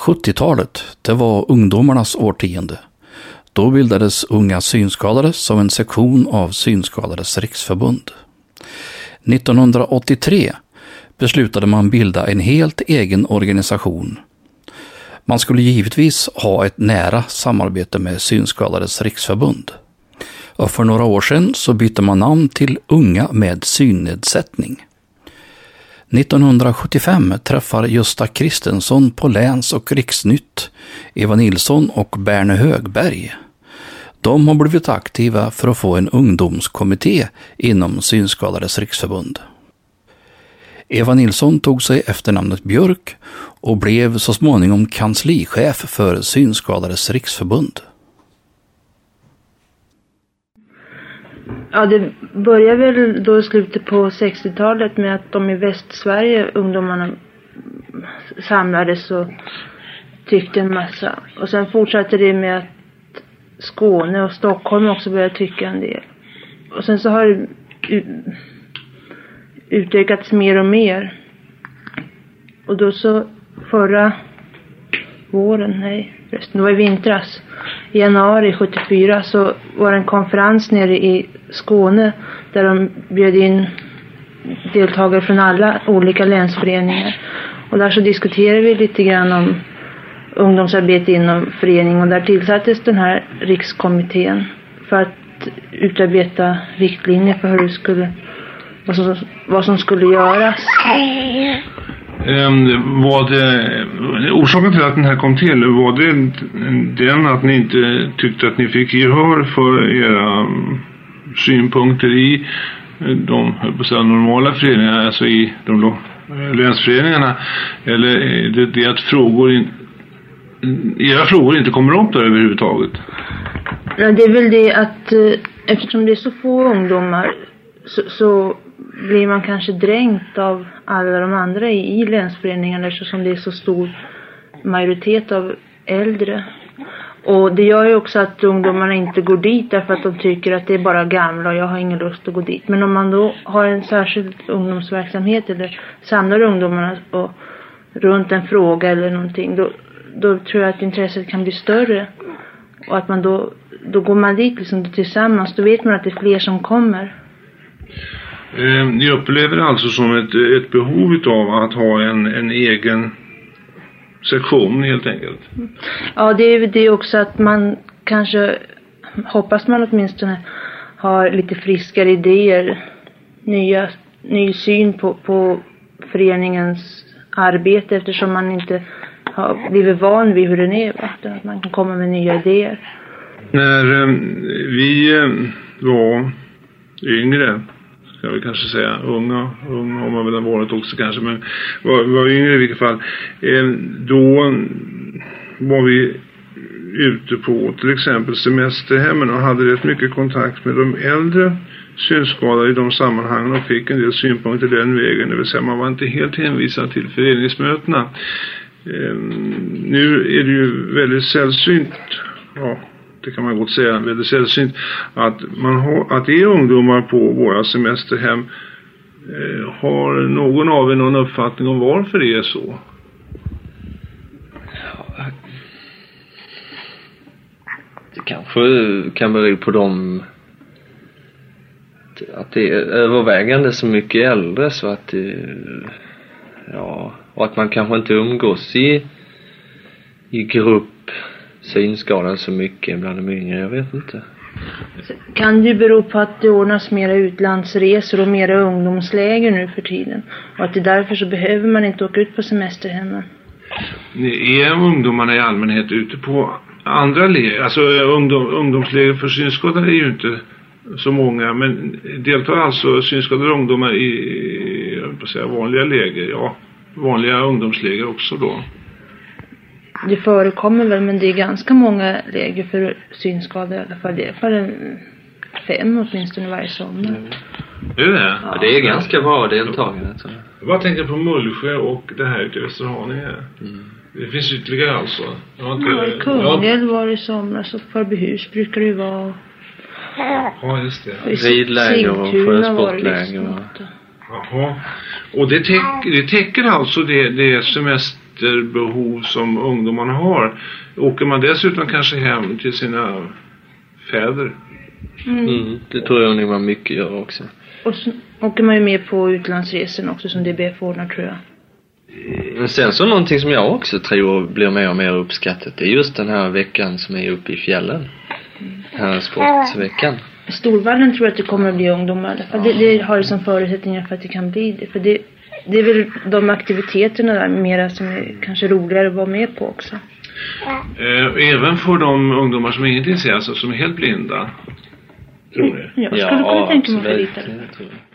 70-talet, det var ungdomarnas årtionde. Då bildades Unga synskadade som en sektion av Synskadades riksförbund. 1983 beslutade man bilda en helt egen organisation. Man skulle givetvis ha ett nära samarbete med Synskadades riksförbund. Och för några år sedan så bytte man namn till Unga med synnedsättning. 1975 träffar Gösta Kristensson på Läns- och Riksnytt, Eva Nilsson och Berne Högberg. De har blivit aktiva för att få en ungdomskommitté inom Synskadades riksförbund. Eva Nilsson tog sig efternamnet Björk och blev så småningom kanslichef för Synskadades riksförbund. Ja, det började väl då i slutet på 60-talet med att de i Västsverige, ungdomarna, samlades och tyckte en massa. Och sen fortsatte det med att Skåne och Stockholm också började tycka en del. Och sen så har det utökats mer och mer. Och då så förra våren, det var i vintras, i januari 74, så var det en konferens nere i Skåne där de bjöd in deltagare från alla olika länsföreningar. Och där så diskuterade vi lite grann om ungdomsarbete inom förening, och där tillsattes den här rikskommittén för att utarbeta riktlinjer för hur det skulle, vad som skulle göras. Orsaken till att den här kom till, var det den att ni inte tyckte att ni fick gehör för era synpunkter i de normala föreningarna, alltså i de länsföreningarna, eller är det att era frågor inte kommer upp där överhuvudtaget? Ja, det är väl det att eftersom det är så få ungdomar så blir man kanske dränkt av alla de andra i länsföreningarna, eftersom det är så stor majoritet av äldre. Och det gör ju också att ungdomarna inte går dit därför att de tycker att det är bara gamla och jag har ingen lust att gå dit. Men om man då har en särskild ungdomsverksamhet eller samlar ungdomarna och runt en fråga eller någonting, då tror jag att intresset kan bli större. Och att man då går man dit liksom tillsammans, då vet man att det är fler som kommer. Ni upplever alltså som ett behov av att ha en egen sektion helt enkelt? Ja, det är det också att man kanske, hoppas man åtminstone, har lite friskare idéer, ny syn på föreningens arbete, eftersom man inte har blivit van vid hur den är, att man kan komma med nya idéer. När vi var yngre, ska vi kanske säga, unga har man väl varit också kanske, men var yngre i vilket fall, då var vi ute på till exempel semesterhemmen och hade rätt mycket kontakt med de äldre synskadade i de sammanhangen och fick en del synpunkter den vägen, det vill säga man var inte helt hänvisad till föreningsmötena. Nu är det ju väldigt sällsynt, ja, det kan man gott säga, väldigt sällsynt att att det är ungdomar på våra semesterhem. Har någon av er någon uppfattning om varför det är så? Ja, det kanske kan bero på dem, att det är övervägande så mycket äldre, så att och att man kanske inte umgås i grupp synskadade så mycket bland de yngre, jag vet inte. Kan det bero på att det ordnas mera utlandsresor och mera ungdomsläger nu för tiden, och att det därför så behöver man inte åka ut på semesterhemmen? Är ungdomarna i allmänhet ute på andra läger? Alltså ungdomsläger för synskadade är ju inte så många, men deltar alltså synskadade ungdomar i vanliga läger, ja, vanliga ungdomsläger också då? Det förekommer väl, men det är ganska många läger för synskadade i alla fall. Det är för 5 åtminstone varje sommar. Är det? Ja, det är ganska bra deltagande. Jag bara tänker på Mullsjö och det här ute i Västerhaninge. Det finns ytterligare alltså. I Kungälv var det i somras, och Förbyhus brukar det ju vara. Ja, just det. Ridläger och sjösportläger. Jaha. Och det täcker alltså det efterbehov som ungdomarna har. Åker man dessutom kanske hem till sina fäder? Det tror jag nog man mycket gör också. Och så åker man ju med på utlandsresan också som DBF ordnar, tror jag. Men sen så någonting som jag också tror blir mer och mer uppskattat, det är just den här veckan som är uppe i fjällen. Den här sportveckan. Storvallen tror jag att det kommer att bli ungdomar. För det har som förutsättningar för att det kan bli det. För det är väl de aktiviteterna där mera som är kanske roligare att vara med på också. Även för de ungdomar som ingenting ser, alltså som är helt blinda. Tror ni? Jag skulle kunna tänka mig att absolut. lite.